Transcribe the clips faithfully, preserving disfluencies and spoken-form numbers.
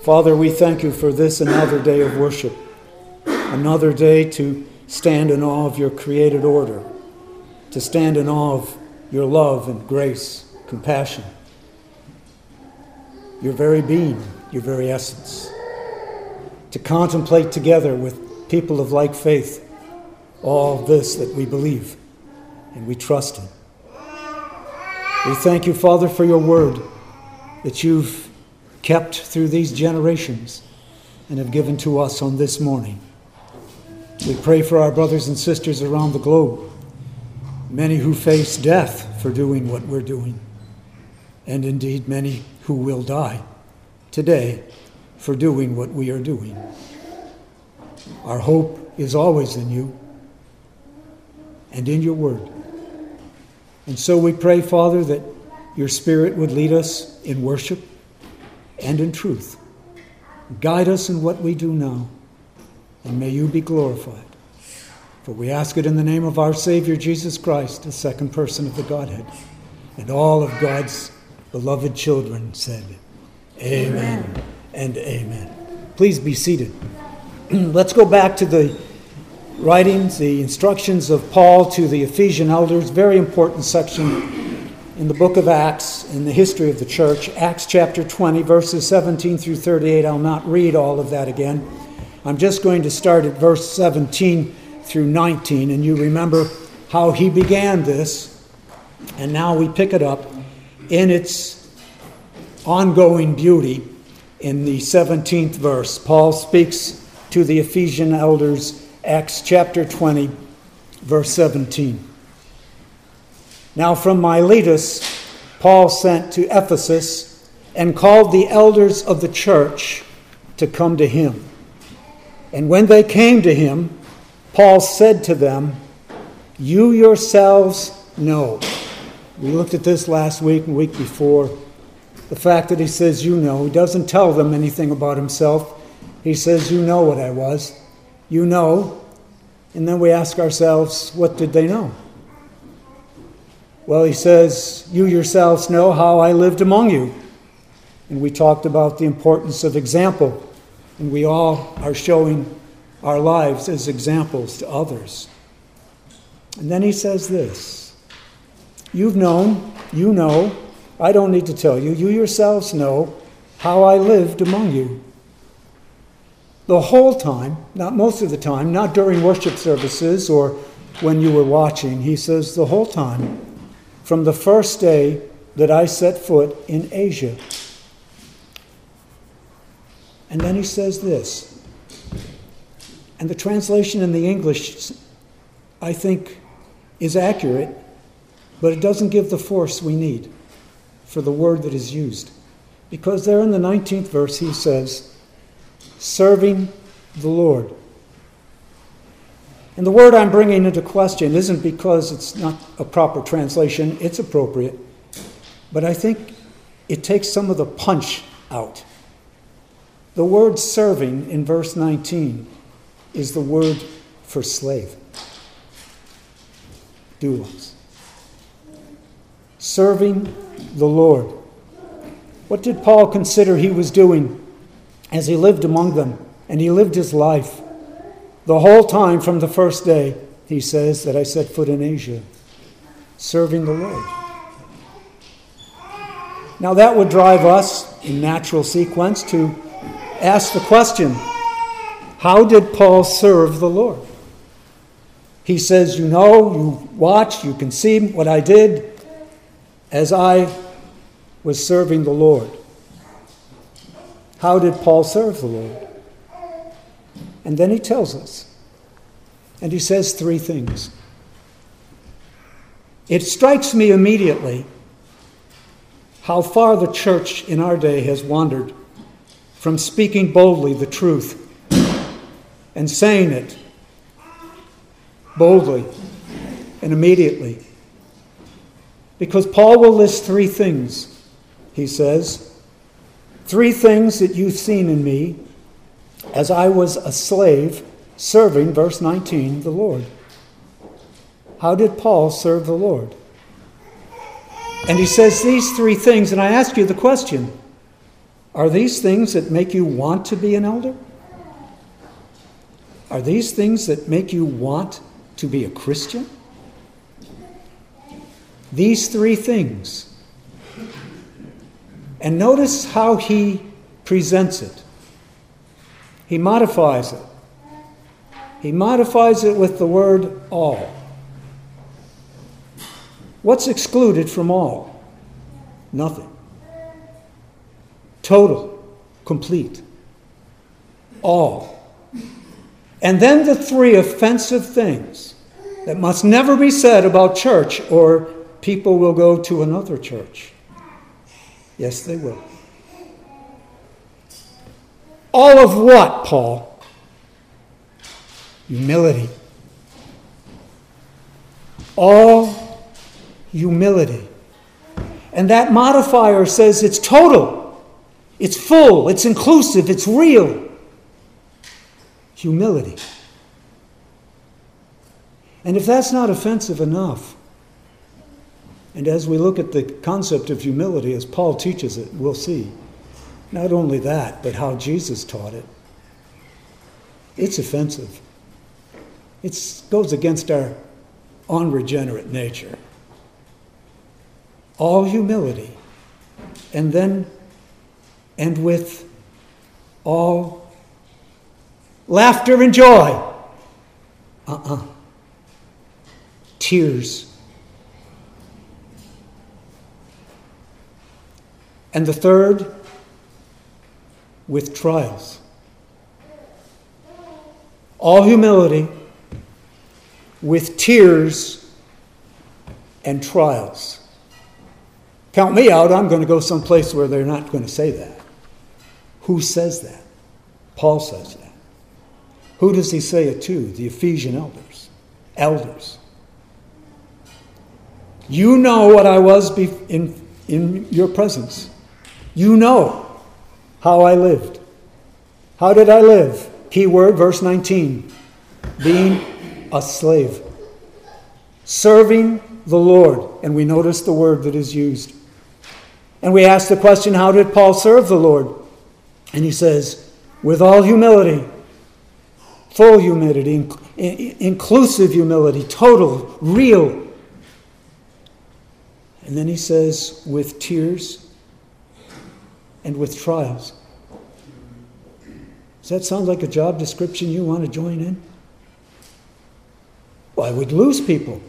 Father, we thank you for this another day of worship, another day to stand in awe of your created order, to stand in awe of your love and grace, compassion, your very being, your very essence, to contemplate together with people of like faith all this that we believe and we trust in. We thank you, Father, for your word that you've kept through these generations and have given to us on this morning. We pray for our brothers and sisters around the globe, many who face death for doing what we're doing, and indeed many who will die today for doing what we are doing. Our hope is always in you and in your word. And so we pray, Father, that your Spirit would lead us in worship and in truth. Guide us in what we do now, and may you be glorified. For we ask it in the name of our Savior, Jesus Christ, the second person of the Godhead. And all of God's beloved children said, Amen, amen. And amen. Please be seated. Let's go back to the writings, the instructions of Paul to the Ephesian elders. Very important section in the book of Acts, in the history of the church. Acts chapter twenty, verses seventeen through thirty-eight. I'll not read all of that again. I'm just going to start at verse seventeen through nineteen. And you remember how he began this. And now we pick it up in its ongoing beauty in the seventeenth verse. Paul speaks to the Ephesian elders, Acts chapter twenty, verse seventeen. Now from Miletus, Paul sent to Ephesus and called the elders of the church to come to him. And when they came to him, Paul said to them, you yourselves know. We looked at this last week and week before. The fact that he says you know. He doesn't tell them anything about himself. He says you know what I was. You know. And then we ask ourselves, what did they know? Well, he says, you yourselves know how I lived among you. And we talked about the importance of example. And we all are showing our lives as examples to others. And then he says this, you've known, you know, I don't need to tell you, you yourselves know how I lived among you. The whole time, not most of the time, not during worship services or when you were watching, he says the whole time, from the first day that I set foot in Asia. And then he says this, and the translation in the English, I think, is accurate, but it doesn't give the force we need for the word that is used. Because there in the nineteenth verse he says, serving the Lord. And the word I'm bringing into question isn't because it's not a proper translation, it's appropriate, but I think it takes some of the punch out. The word serving in verse nineteen is the word for slave. Doulos. Serving the Lord. What did Paul consider he was doing as he lived among them? And he lived his life the whole time from the first day, he says, that I set foot in Asia, serving the Lord. Now that would drive us, in natural sequence, to ask the question, how did Paul serve the Lord? He says, you know, you watch, you can see what I did as I was serving the Lord. How did Paul serve the Lord? And then he tells us, and he says three things. It strikes me immediately how far the church in our day has wandered from speaking boldly the truth and saying it boldly and immediately. Because Paul will list three things, he says, three things that you've seen in me as I was a slave serving, verse nineteen, the Lord. How did Paul serve the Lord? And he says these three things, and I ask you the question, Are these things that make you want to be an elder? Are these things that make you want to be a Christian? These three things. And notice how he presents it. He modifies it. He modifies it with the word all. What's excluded from all? Nothing. Total, complete, all. And then the three offensive things that must never be said about church, or people will go to another church. Yes, they will. All of what, Paul? Humility. All humility. And that modifier says it's total. It's full, it's inclusive, it's real. Humility. And if that's not offensive enough, and as we look at the concept of humility as Paul teaches it, we'll see not only that, but how Jesus taught it. It's offensive. It goes against our unregenerate nature. All humility. And then And with all laughter and joy. Uh-uh. Tears. And the third, with trials. All humility, with tears and trials. Count me out, I'm going to go someplace where they're not going to say that. Who says that? Paul says that. Who does he say it to? The Ephesian elders. Elders. You know what I was be- in, in your presence. You know how I lived. How did I live? Key word, verse nineteen. Being a slave. Serving the Lord. And we notice the word that is used. And we ask the question, how did Paul serve the Lord? And he says, with all humility, full humility, in, in, inclusive humility, total, real. And then he says, with tears and with trials. Does that sound like a job description you want to join in? Well, I would lose people.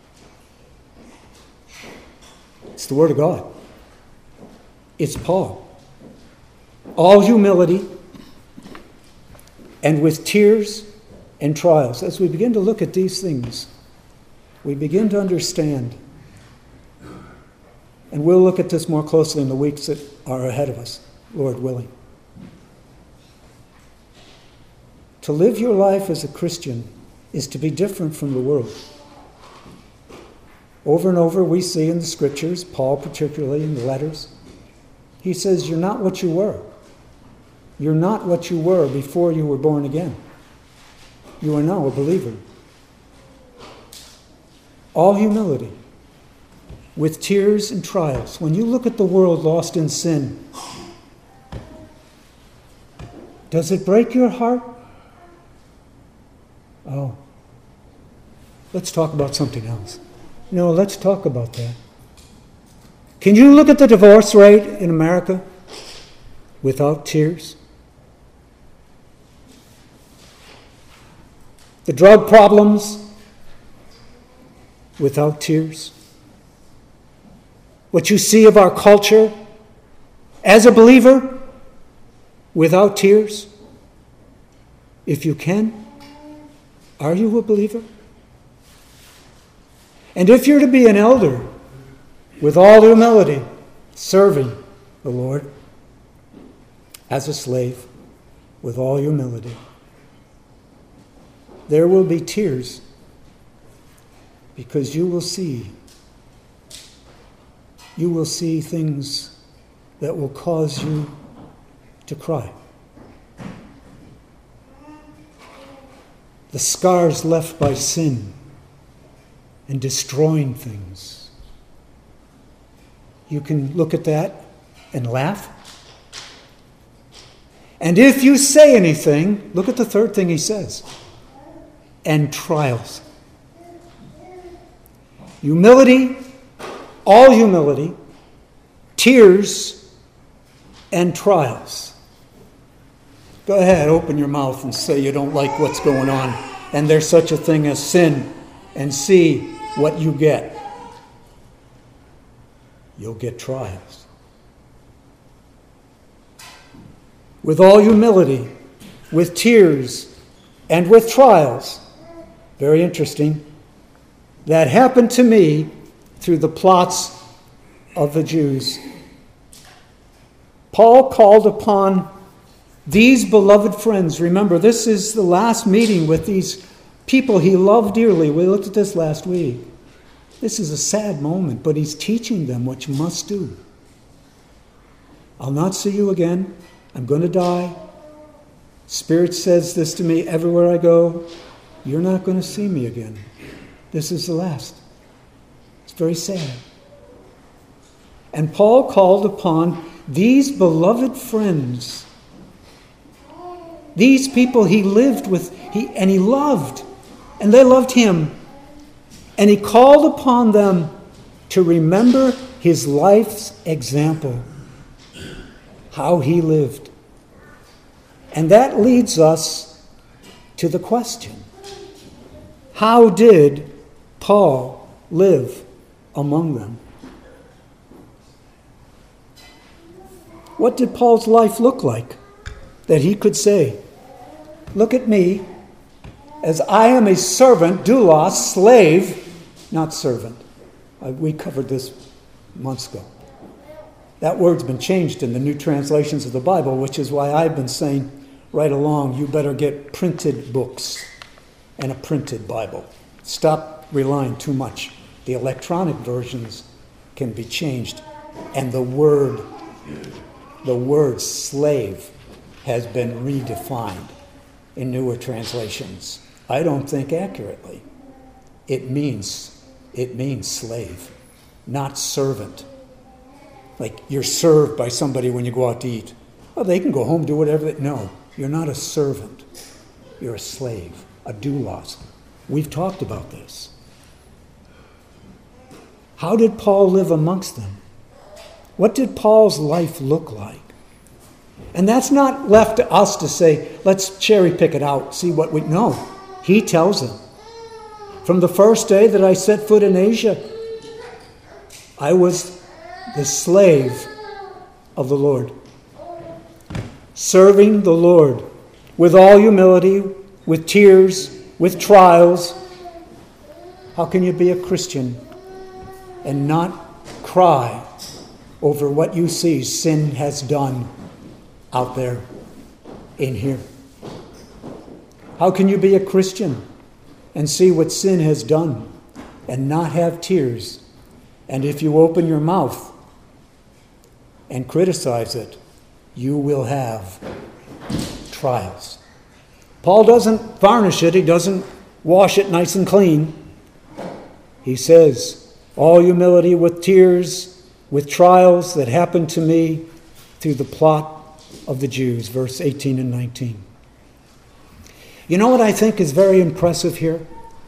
It's the Word of God. It's Paul. All humility and with tears and trials. As we begin to look at these things, we begin to understand. And we'll look at this more closely in the weeks that are ahead of us, Lord willing. To live your life as a Christian is to be different from the world. Over and over we see in the scriptures, Paul particularly in the letters, he says, you're not what you were. You're not what you were before you were born again. You are now a believer. All humility, with tears and trials. When you look at the world lost in sin, does it break your heart? Oh, let's talk about something else. No, let's talk about that. Can you look at the divorce rate in America without tears? The drug problems without tears? What you see of our culture as a believer without tears? If you can, are you a believer? And if you're to be an elder with all humility, serving the Lord as a slave with all humility, there will be tears because you will see, you will see things that will cause you to cry. The scars left by sin and destroying things. You can look at that and laugh, And if you say anything, look at the third thing he says, and trials. Humility, all humility, tears, and trials. Go ahead, open your mouth and say you don't like what's going on, and there's such a thing as sin, and see what you get. You'll get trials. With all humility, with tears, and with trials. Very interesting. That happened to me through the plots of the Jews. Paul called upon these beloved friends. Remember, this is the last meeting with these people he loved dearly. We looked at this last week. This is a sad moment, but he's teaching them what you must do. I'll not see you again. I'm going to die. Spirit says this to me everywhere I go. You're not going to see me again. This is the last. It's very sad. And Paul called upon these beloved friends, these people he lived with, he, and he loved, and they loved him. And he called upon them to remember his life's example, how he lived. And that leads us to the question, how did Paul live among them? What did Paul's life look like that he could say, look at me, as I am a servant, doulos, slave, not servant. Uh, we covered this months ago. That word's been changed in the new translations of the Bible, which is why I've been saying right along, you better get printed books and a printed Bible. Stop relying too much. The electronic versions can be changed, and the word, the word slave has been redefined in newer translations. I don't think accurately. It means it means slave, not servant. Like you're served by somebody when you go out to eat. Well, they can go home, do whatever they... No, you're not a servant. You're a slave, a doulos. We've talked about this. How did Paul live amongst them? What did Paul's life look like? And that's not left to us to say, let's cherry pick it out, see what we know. He tells them. From the first day that I set foot in Asia, I was the slave of the Lord, serving the Lord with all humility, with tears, with trials. How can you be a Christian and not cry over what you see sin has done out there in here? How can you be a Christian and see what sin has done and not have tears? And if you open your mouth and criticize it, you will have trials. Paul doesn't varnish it. He doesn't wash it nice and clean. He says, all humility with tears, with trials that happened to me through the plot of the Jews, verse eighteen and nineteen. You know what I think is very impressive here?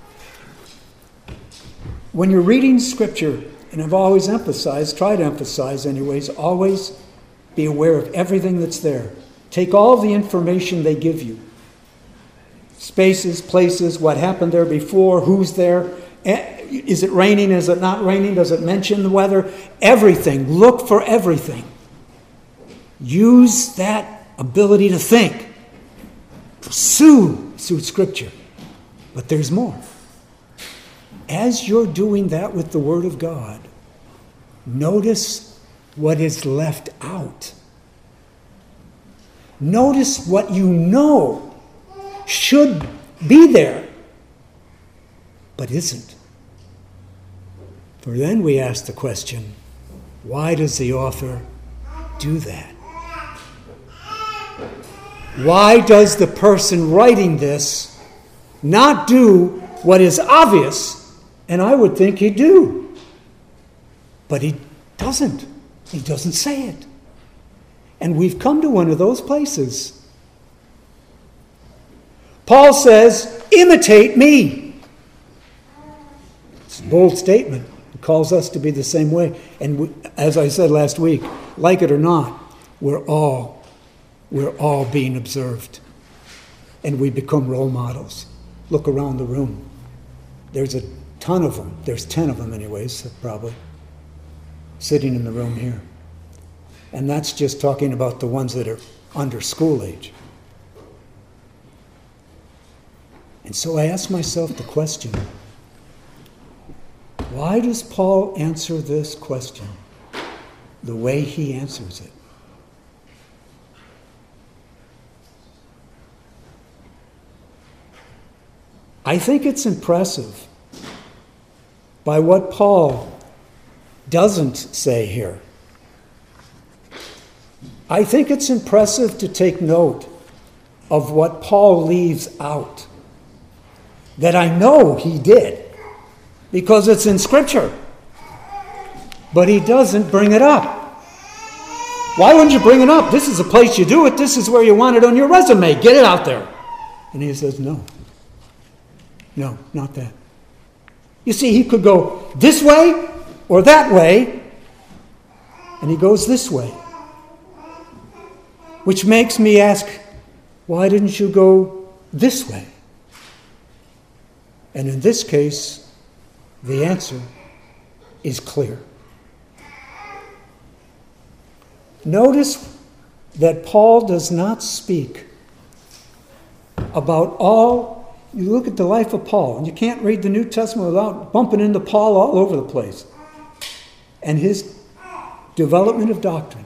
When you're reading Scripture, and I've always emphasized, tried to emphasize anyways, always be aware of everything that's there. Take all the information they give you. Spaces, places, what happened there before, who's there. Is it raining? Is it not raining? Does it mention the weather? Everything. Look for everything. Use that ability to think. Pursue through Scripture. But there's more. As you're doing that with the Word of God, notice what is left out. Notice what you know should be there, but isn't. For then we ask the question, why does the author do that? Why does the person writing this not do what is obvious? And I would think he'd do. But he doesn't. He doesn't say it. And we've come to one of those places Paul says, imitate me. It's a bold statement. It calls us to be the same way. And we, as I said last week, like it or not, we're all, we're all being observed. And we become role models. Look around the room. There's a ton of them. There's ten of them anyways, probably, sitting in the room here. And that's just talking about the ones that are under school age. And so I ask myself the question, why does Paul answer this question the way he answers it? I think it's impressive by what Paul doesn't say here. I think it's impressive to take note of what Paul leaves out, that I know he did, because it's in Scripture. But he doesn't bring it up. Why wouldn't you bring it up? This is the place you do it. This is where you want it on your resume. Get it out there. And he says, no. No, not that. You see, he could go this way or that way, and he goes this way. Which makes me ask, why didn't you go this way? And in this case, the answer is clear. Notice that Paul does not speak about all. You look at the life of Paul, and you can't read the New Testament without bumping into Paul all over the place. And his development of doctrine.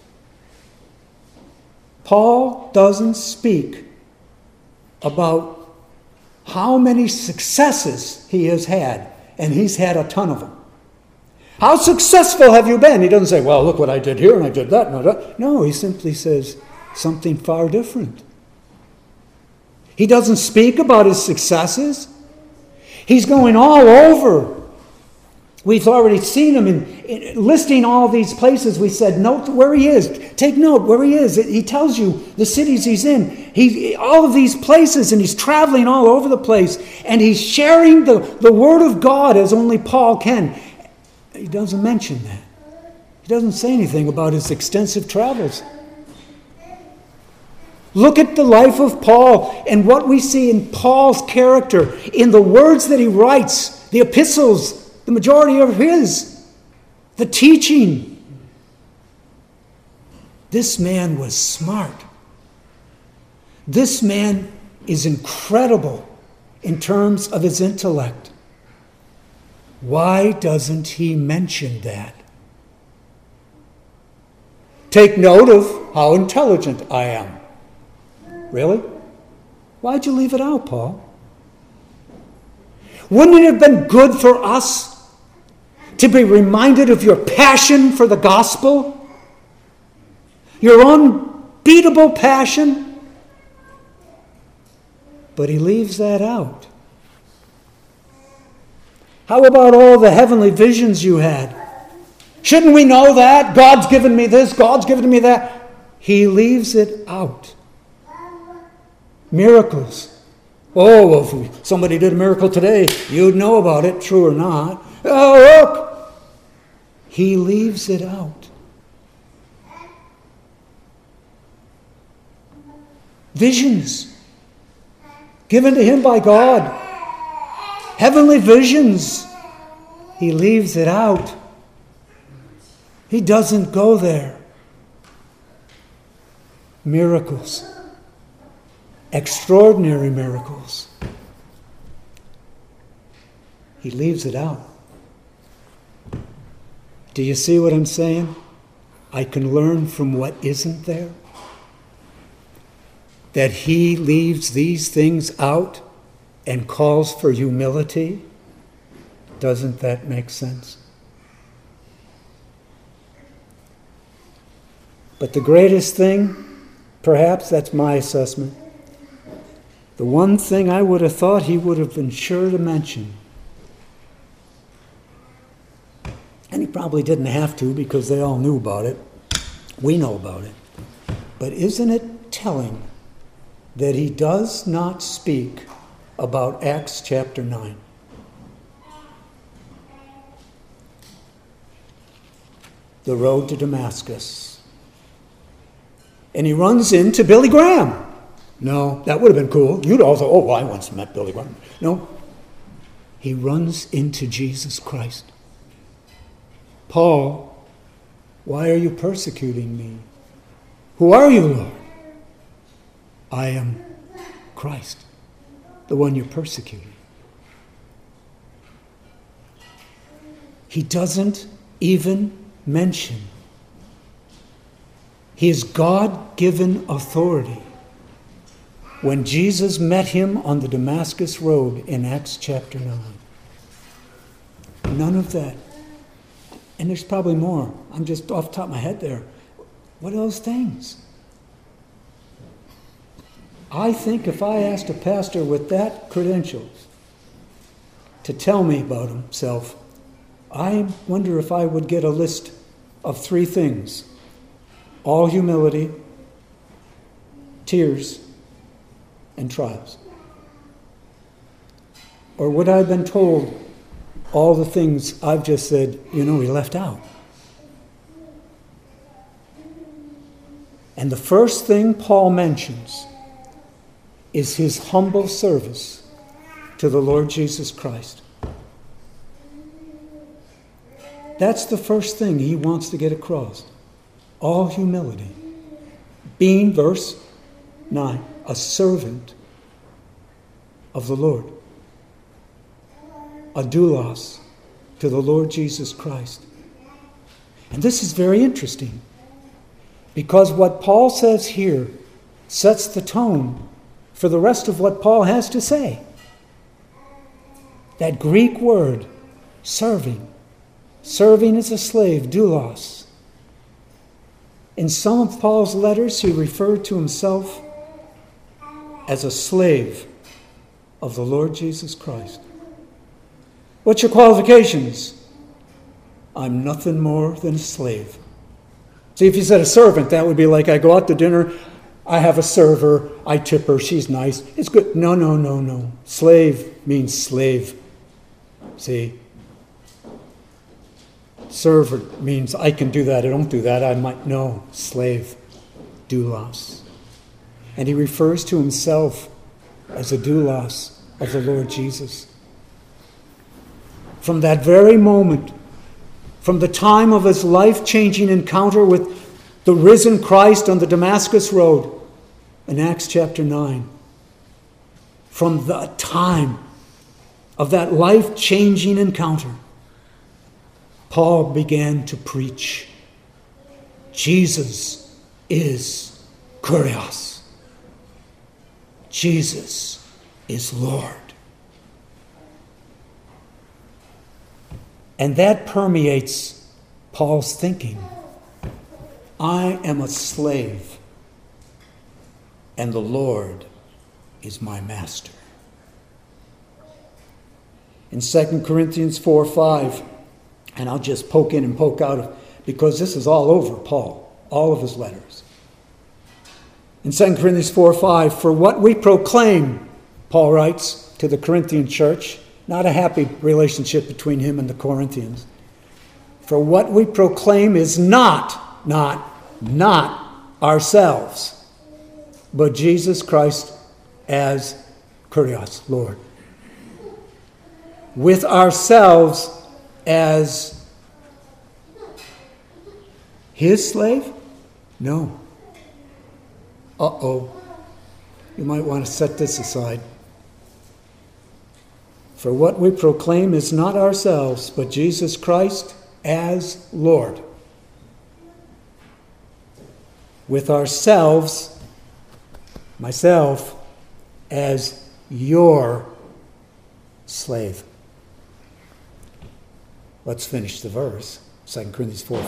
Paul doesn't speak about how many successes he has had, and he's had a ton of them. How successful have you been? He doesn't say, well, look what I did here and I did that. And that. No, he simply says something far different. He doesn't speak about his successes. He's going all over. We've already seen him in, in listing all these places. We said, note where he is. Take note where he is. He tells you the cities he's in. He, all of these places, and he's traveling all over the place. And he's sharing the, the Word of God as only Paul can. He doesn't mention that. He doesn't say anything about his extensive travels. Look at the life of Paul and what we see in Paul's character, in the words that he writes, the epistles, the majority of his, the teaching. This man was smart. This man is incredible in terms of his intellect. Why doesn't he mention that? Take note of how intelligent I am. Really? Why'd you leave it out, Paul? Wouldn't it have been good for us to be reminded of your passion for the gospel? Your unbeatable passion? But he leaves that out. How about all the heavenly visions you had? Shouldn't we know that? God's given me this, God's given me that. He leaves it out. Miracles. Oh, if somebody did a miracle today, you'd know about it, true or not. Oh, look! He leaves it out. Visions given to him by God. Heavenly visions. He leaves it out. He doesn't go there. Miracles. Extraordinary miracles. He leaves it out. Do you see what I'm saying? I can learn from what isn't there. That he leaves these things out and calls for humility. Doesn't that make sense? But the greatest thing, perhaps that's my assessment, the one thing I would have thought he would have been sure to mention, and he probably didn't have to because they all knew about it. We know about it. But isn't it telling that he does not speak about Acts chapter nine. The road to Damascus. And he runs into Billy Graham. No, that would have been cool. You'd also, oh, well, I once met Billy Graham. No. He runs into Jesus Christ. Paul, why are you persecuting me? Who are you, Lord? I am Christ, the one you're persecuting. He doesn't even mention his God-given authority when Jesus met him on the Damascus road in Acts chapter nine. None of that. And there's probably more. I'm just off the top of my head there. What are those things? I think if I asked a pastor with that credentials to tell me about himself, I wonder if I would get a list of three things. All humility, tears, and trials. Or would I have been told all the things I've just said, you know, he left out? And the first thing Paul mentions is his humble service to the Lord Jesus Christ. That's the first thing he wants to get across. All humility. Being, verse nine, a servant of the Lord. A doulos to the Lord Jesus Christ. And this is very interesting, because what Paul says here sets the tone for the rest of what Paul has to say. That Greek word, serving. Serving as a slave, doulos. In some of Paul's letters, he referred to himself as a slave of the Lord Jesus Christ. What's your qualifications? I'm nothing more than a slave. See, if you said a servant, that would be like, I go out to dinner, I have a server, I tip her, she's nice, it's good. No, no, no, no. Slave means slave. See? Servant means I can do that, I don't do that, I might, no. Slave. Doulos. And he refers to himself as a doulos of the Lord Jesus. From that very moment, from the time of his life-changing encounter with the risen Christ on the Damascus road in Acts chapter nine, from the time of that life-changing encounter, Paul began to preach, Jesus is Kurios. Jesus is Lord. And that permeates Paul's thinking. I am a slave, and the Lord is my master. In Second Corinthians four five, and I'll just poke in and poke out, of, because this is all over Paul, all of his letters. In Second Corinthians four five, for what we proclaim, Paul writes to the Corinthian church, not a happy relationship between him and the Corinthians. For what we proclaim is not, not, not ourselves, but Jesus Christ as Kurios, Lord. With ourselves as his slave? No. Uh-oh. You might want to set this aside. For what we proclaim is not ourselves, but Jesus Christ as Lord. With ourselves, myself, as your slave. Let's finish the verse. Second Corinthians four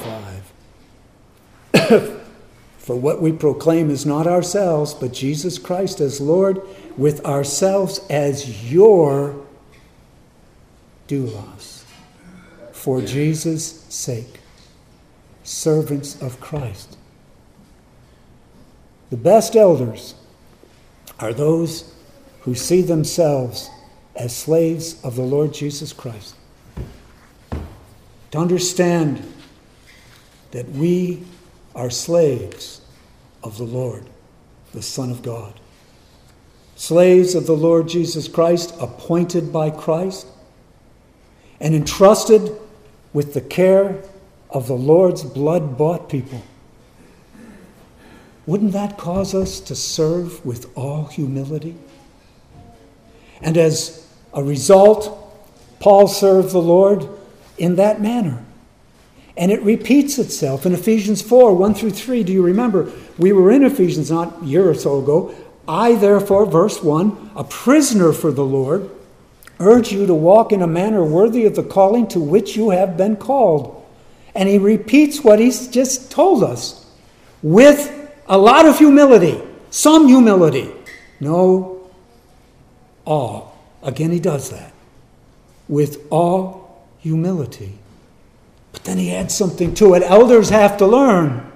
five. For what we proclaim is not ourselves, but Jesus Christ as Lord, with ourselves as your doulos, for Jesus' sake, servants of Christ. The best elders are those who see themselves as slaves of the Lord Jesus Christ. To understand that we are slaves of the Lord, the Son of God. Slaves of the Lord Jesus Christ, appointed by Christ, and entrusted with the care of the Lord's blood-bought people. Wouldn't that cause us to serve with all humility? And as a result, Paul served the Lord in that manner. And it repeats itself in Ephesians four, one through three. Do you remember? We were in Ephesians not a year or so ago. I, therefore, verse one, a prisoner for the Lord, urge you to walk in a manner worthy of the calling to which you have been called. And he repeats what he's just told us with a lot of humility, some humility. No, awe. Again, he does that. With all humility. But then he adds something to it. Elders have to learn.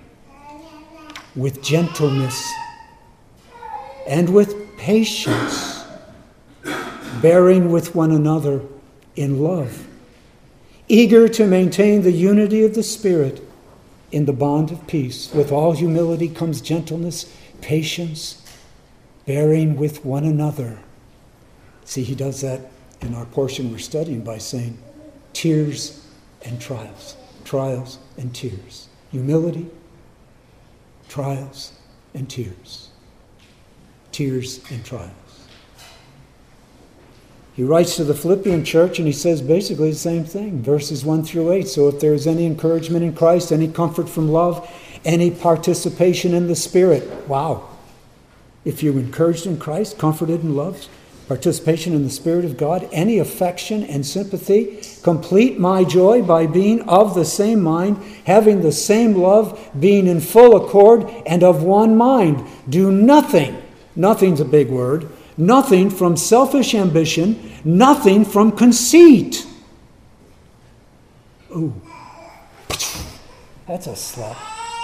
With gentleness and with patience, bearing with one another in love, eager to maintain the unity of the Spirit in the bond of peace. With all humility comes gentleness, patience, bearing with one another. See, he does that in our portion we're studying by saying tears and trials, trials and tears. Humility, trials and tears. Tears and trials. He writes to the Philippian church and he says basically the same thing, verses one through eight. So if there is any encouragement in Christ, any comfort from love, any participation in the Spirit. Wow. If you're encouraged in Christ, comforted in love, participation in the Spirit of God, any affection and sympathy, complete my joy by being of the same mind, having the same love, being in full accord and of one mind. Do nothing, nothing's a big word, nothing from selfish ambition, nothing from conceit. Ooh, that's a slap.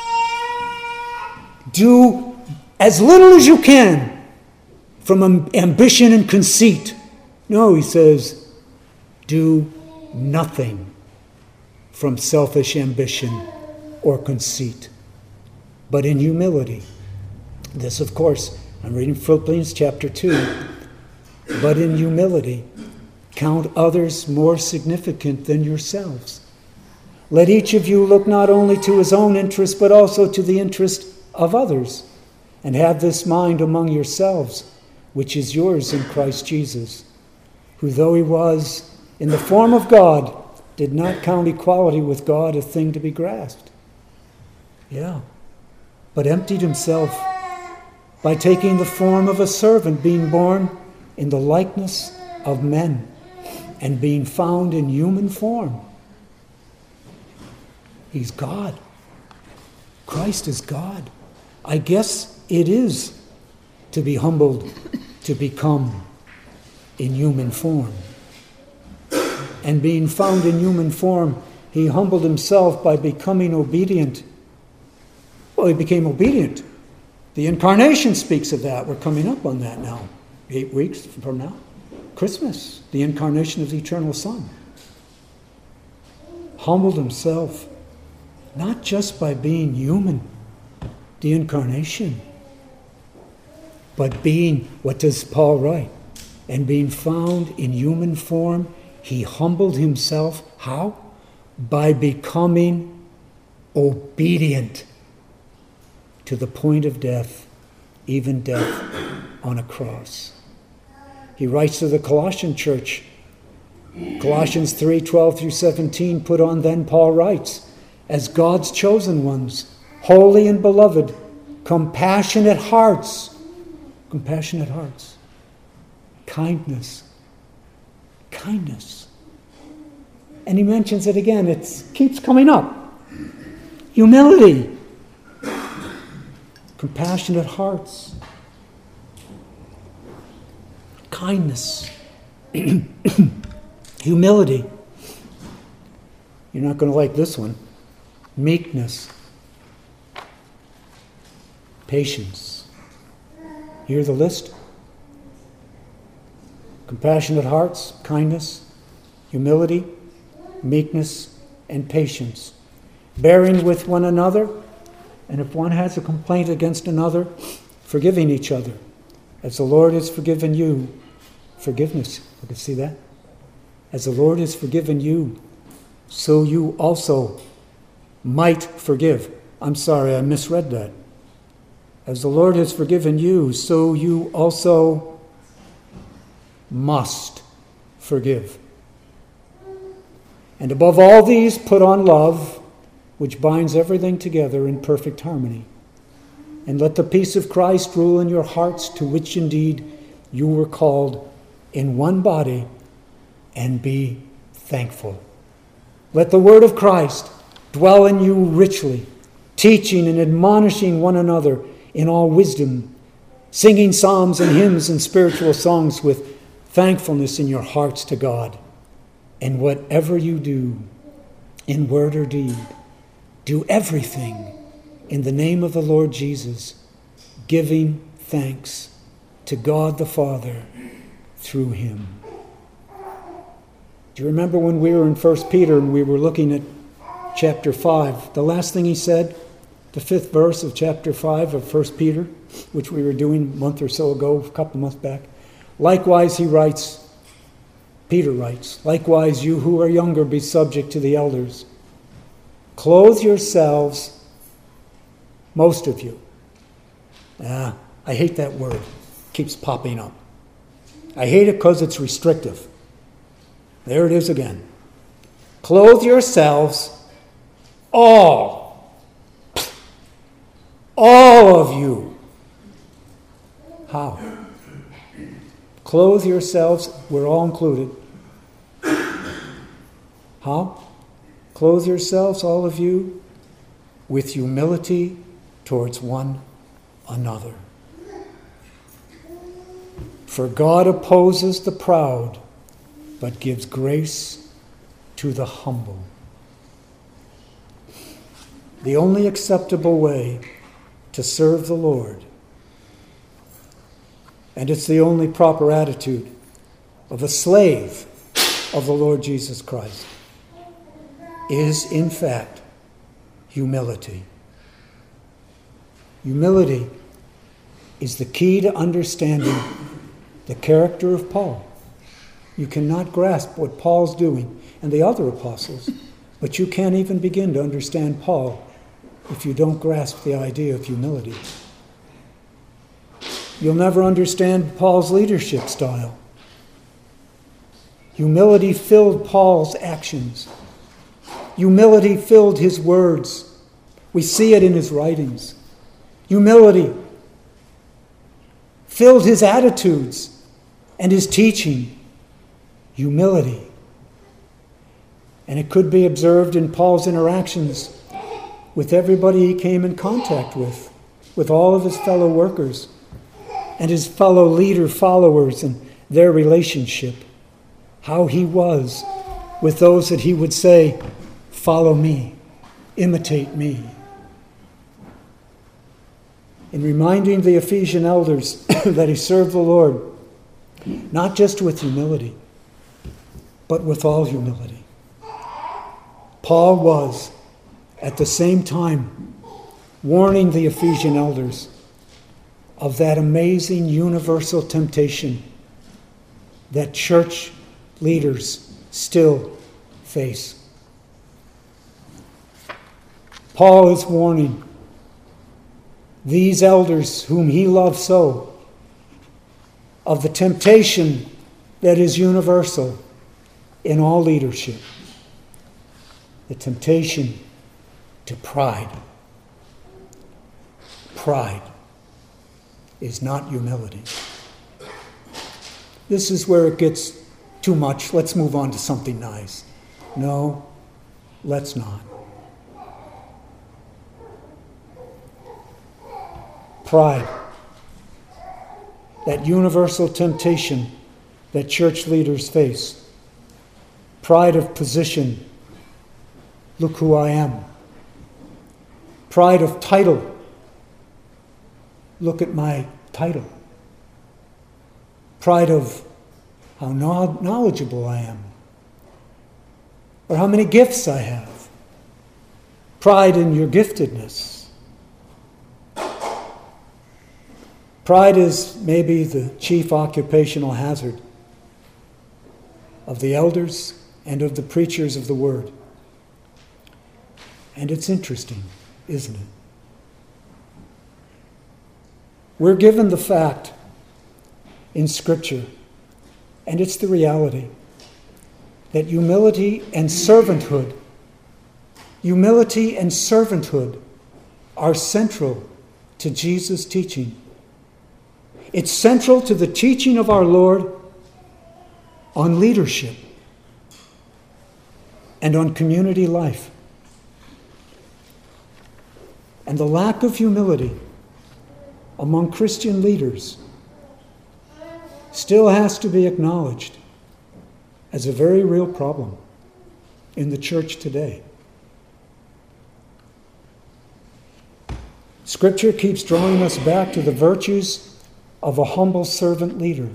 Do as little as you can from ambition and conceit. No, he says, do nothing from selfish ambition or conceit, but in humility. This, of course, I'm reading Philippians chapter two. But in humility, count others more significant than yourselves. Let each of you look not only to his own interest, but also to the interest of others. And have this mind among yourselves, which is yours in Christ Jesus, who though he was in the form of God, did not count equality with God a thing to be grasped. Yeah, but emptied himself by taking the form of a servant, being born in the likeness of men, and being found in human form. He's God. Christ is God. I guess it is to be humbled, to become in human form. And being found in human form, he humbled himself by becoming obedient. Well, he became obedient. The incarnation speaks of that. We're coming up on that now. Eight weeks from now. Christmas, the incarnation of the eternal Son. Humbled himself, not just by being human, the incarnation, but being, what does Paul write? And being found in human form, he humbled himself. How? By becoming obedient to the point of death, even death on a cross. He writes to the Colossian church, Colossians three, twelve through seventeen, put on then, Paul writes, as God's chosen ones, holy and beloved, compassionate hearts, compassionate hearts, kindness, kindness. And he mentions it again, it keeps coming up. Humility, compassionate hearts, kindness, humility. You're not going to like this one. Meekness, patience, Hear the list? Compassionate hearts, kindness, humility, meekness, and patience, bearing with one another, and if one has a complaint against another, forgiving each other. As the Lord has forgiven you, forgiveness. You can see that? As the Lord has forgiven you, so you also might forgive. I'm sorry, I misread that. As the Lord has forgiven you, so you also must forgive. And above all these, put on love, which binds everything together in perfect harmony. And let the peace of Christ rule in your hearts, to which indeed you were called in one body, and be thankful. Let the word of Christ dwell in you richly, teaching and admonishing one another in all wisdom, singing psalms and hymns and spiritual songs with thankfulness in your hearts to God. And whatever you do, in word or deed, do everything in the name of the Lord Jesus, giving thanks to God the Father through him. Do you remember when we were in First Peter and we were looking at chapter five? The last thing he said, the fifth verse of chapter five of First Peter, which we were doing a month or so ago, a couple months back. Likewise, he writes, Peter writes, likewise, you who are younger, be subject to the elders. Clothe yourselves, most of you. Ah, I hate that word. It keeps popping up. I hate it because it's restrictive. There it is again. Clothe yourselves, all. All of you. How? Clothe yourselves, we're all included. How? Clothe yourselves, all of you, with humility towards one another. For God opposes the proud, but gives grace to the humble. The only acceptable way to serve the Lord, and it's the only proper attitude of a slave of the Lord Jesus Christ, is in fact humility. Humility is the key to understanding the character of Paul. You cannot grasp what Paul's doing and the other apostles, but you can't even begin to understand Paul if you don't grasp the idea of humility. You'll never understand Paul's leadership style. Humility filled Paul's actions. Humility filled his words. We see it in his writings. Humility filled his attitudes and his teaching. Humility. And it could be observed in Paul's interactions with everybody he came in contact with, with all of his fellow workers and his fellow leader followers and their relationship. How he was with those that he would say, follow me, imitate me. In reminding the Ephesian elders that he served the Lord, not just with humility, but with all humility. Paul was, at the same time, warning the Ephesian elders of that amazing universal temptation that church leaders still face. Paul is warning these elders whom he loved so of the temptation that is universal in all leadership. The temptation to pride. Pride is not humility. This is where it gets too much. Let's move on to something nice. No, let's not. Pride. That universal temptation that church leaders face. Pride of position. Look who I am. Pride of title. Look at my title. Pride of how knowledgeable I am, or how many gifts I have. Pride in your giftedness. Pride is maybe the chief occupational hazard of the elders and of the preachers of the word. And it's interesting, isn't it? We're given the fact in Scripture, and it's the reality, that humility and servanthood, humility and servanthood are central to Jesus' teaching. It's central to the teaching of our Lord on leadership and on community life. And the lack of humility among Christian leaders still has to be acknowledged as a very real problem in the church today. Scripture keeps drawing us back to the virtues of a humble servant leader.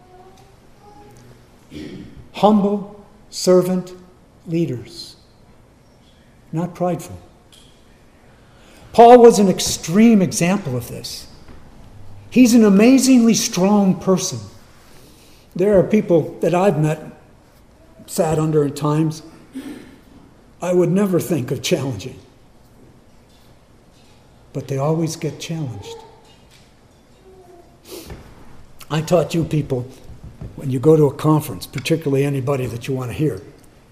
Humble servant leaders, not prideful. Paul was an extreme example of this. He's an amazingly strong person. There are people that I've met, sat under at times, I would never think of challenging. But they always get challenged. I taught you people, when you go to a conference, particularly anybody that you want to hear,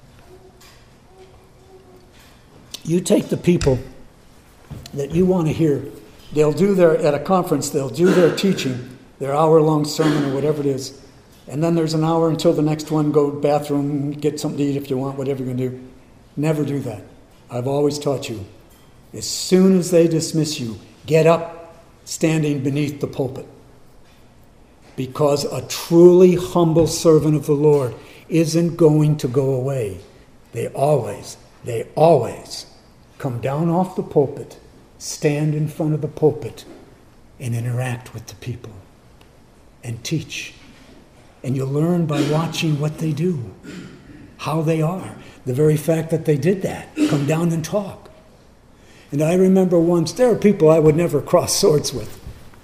you take the people that you want to hear. They'll do their, at a conference, they'll do their teaching, their hour-long sermon or whatever it is, and then there's an hour until the next one, go to the bathroom, get something to eat if you want, whatever you're going to do. Never do that. I've always taught you, as soon as they dismiss you, get up, standing beneath the pulpit. Because a truly humble servant of the Lord isn't going to go away. They always, they always come down off the pulpit, stand in front of the pulpit, and interact with the people and teach. And you learn by watching what they do, how they are. The very fact that they did that, come down and talk. And I remember once, there are people I would never cross swords with.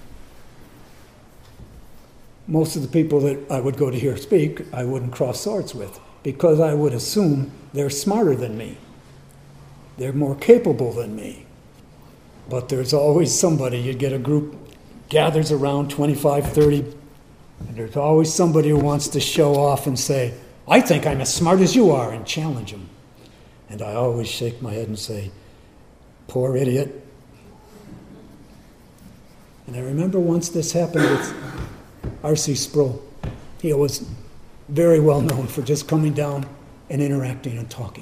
Most of the people that I would go to hear speak, I wouldn't cross swords with, because I would assume they're smarter than me. They're more capable than me. But there's always somebody, you get a group, gathers around twenty-five, thirty, and there's always somebody who wants to show off and say, I think I'm as smart as you are, and challenge them. And I always shake my head and say, poor idiot. And I remember once this happened with R C Sproul. He was very well known for just coming down and interacting and talking.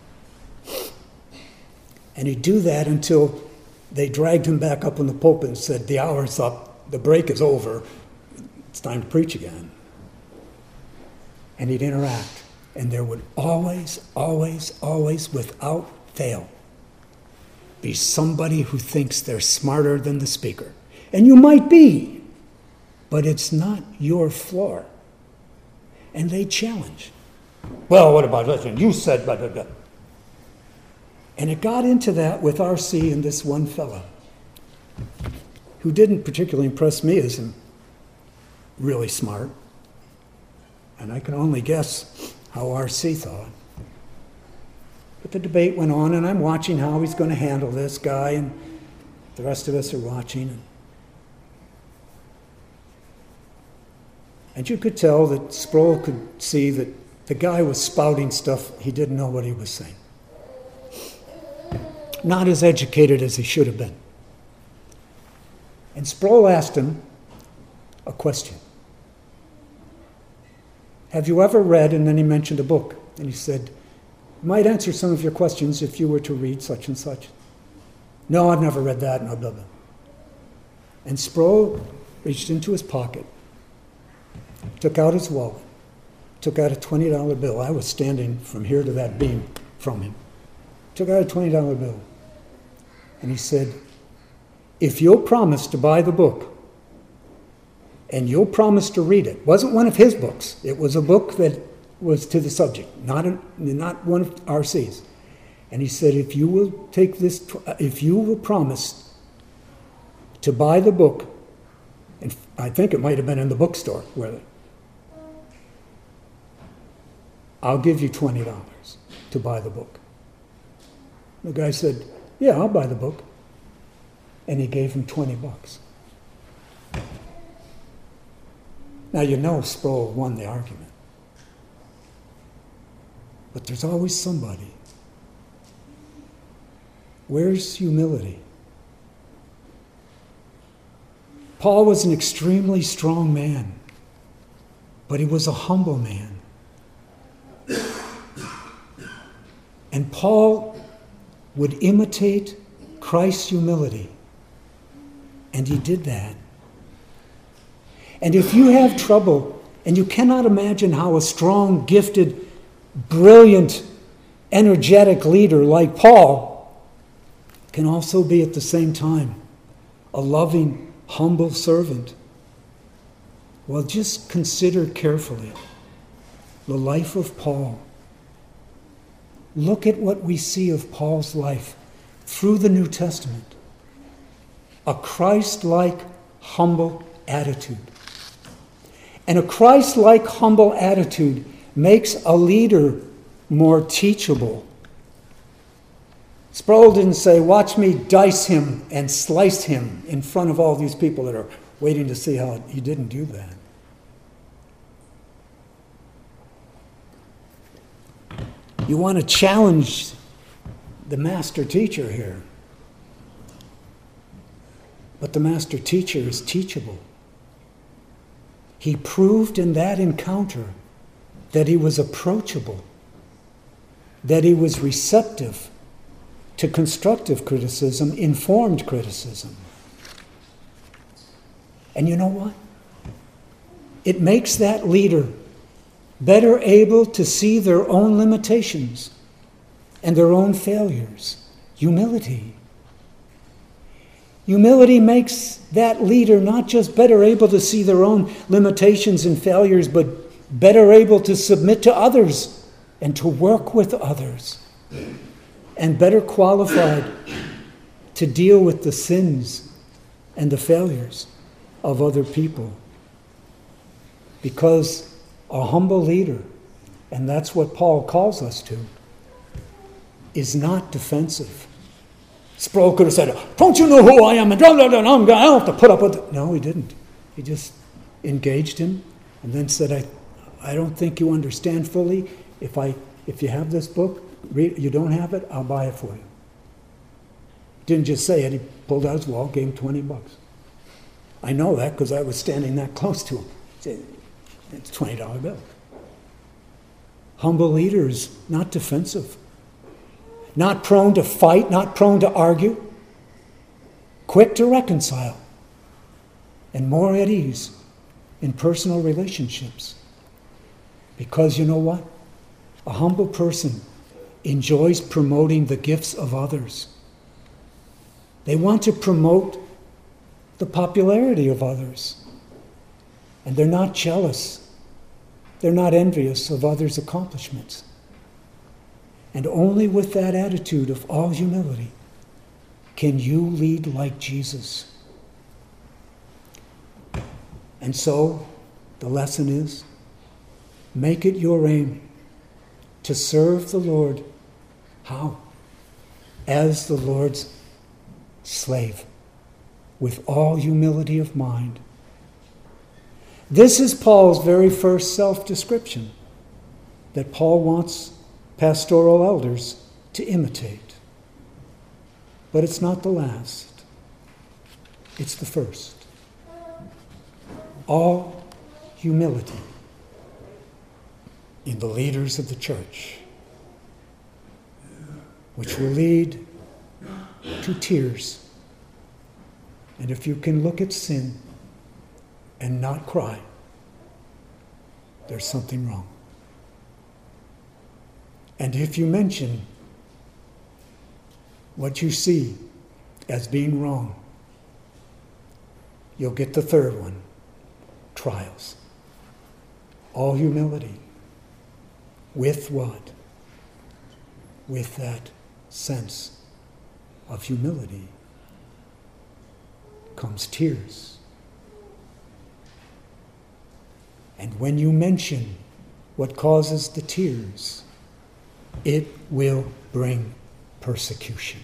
And he'd do that until they dragged him back up on the pulpit and said, the hour's up, the break is over, it's time to preach again. And he'd interact. And there would always, always, always, without fail, be somebody who thinks they're smarter than the speaker. And you might be, but it's not your floor. And they challenge. Well, what about this? And you said blah, blah, blah. And it got into that with R C and this one fella, who didn't particularly impress me as really smart. And I can only guess how R C thought. But the debate went on, and I'm watching how he's going to handle this guy, and the rest of us are watching. And you could tell that Sproul could see that the guy was spouting stuff he didn't know what he was saying. Not as educated as he should have been. And Sproul asked him a question. Have you ever read, and then he mentioned a book, and he said, might answer some of your questions if you were to read such and such. No, I've never read that, no, blah, blah. And Sproul reached into his pocket, took out his wallet, took out a twenty dollar bill. I was standing from here to that beam from him. Took out a twenty dollar bill. And he said, if you'll promise to buy the book, and you'll promise to read it. It wasn't one of his books. It was a book that was to the subject, not, a, not one of R C's. And he said, if you will take this, if you will promise to buy the book, and I think it might have been in the bookstore, where I'll give you twenty dollars to buy the book. The guy said, yeah, I'll buy the book. And he gave him twenty bucks. Now you know Sproul won the argument. But there's always somebody. Where's humility? Paul was an extremely strong man, but he was a humble man. And Paul would imitate Christ's humility, and he did that. And if you have trouble, and you cannot imagine how a strong, gifted, brilliant, energetic leader like Paul can also be at the same time a loving, humble servant, well, just consider carefully the life of Paul. Look at what we see of Paul's life through the New Testament. A Christ-like, humble attitude. And a Christ-like, humble attitude makes a leader more teachable. Sproul didn't say, watch me dice him and slice him in front of all these people that are waiting to see how. He didn't do that. You want to challenge the master teacher here. But the master teacher is teachable. He proved in that encounter that he was approachable, that he was receptive to constructive criticism, informed criticism. And you know what? It makes that leader better able to see their own limitations and their own failures. Humility. Humility makes that leader not just better able to see their own limitations and failures, but better able to submit to others and to work with others, and better qualified to deal with the sins and the failures of other people. Because a humble leader, and that's what Paul calls us to, is not defensive. Sproul could have said, don't you know who I am? And blah, blah, blah, I don't have to put up with it. No, he didn't. He just engaged him and then said, I, I don't think you understand fully. If I, if you have this book, read, you don't have it, I'll buy it for you. Didn't just say it. He pulled out his wallet, gave him twenty bucks. I know that because I was standing that close to him. He said, it's a twenty dollar bill. Humble leaders, not defensive. Not prone to fight, not prone to argue. Quick to reconcile. And more at ease in personal relationships. Because you know what? A humble person enjoys promoting the gifts of others. They want to promote the popularity of others. And they're not jealous. They're not envious of others' accomplishments. And only with that attitude of all humility can you lead like Jesus. And so, the lesson is, make it your aim to serve the Lord. How? As the Lord's slave, with all humility of mind. This is Paul's very first self-description that Paul wants pastoral elders to imitate. But it's not the last. It's the first. All humility in the leaders of the church, which will lead to tears. And if you can look at sin and not cry, there's something wrong. And if you mention what you see as being wrong, you'll get the third one. trials. All humility. With what? With that sense of humility comes tears. And when you mention what causes the tears, it will bring persecution.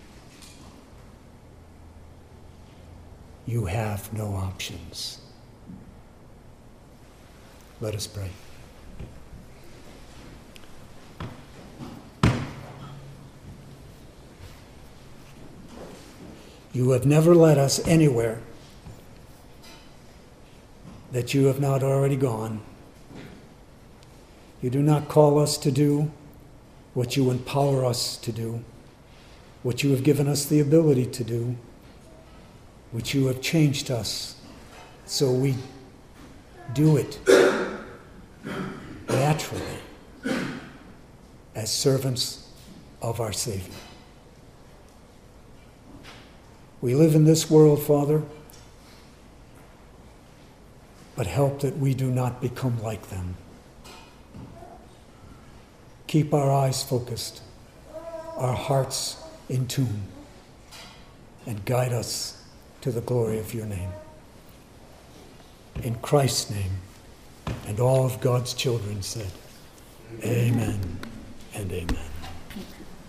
You have no options. Let us pray. You have never led us anywhere that you have not already gone. You do not call us to do what you empower us to do, what you have given us the ability to do, which you have changed us so we do it naturally as servants of our Savior. We live in this world, Father, but help that we do not become like them. Keep our eyes focused, our hearts in tune, and guide us to the glory of your name. In Christ's name, and all of God's children said, Amen and amen.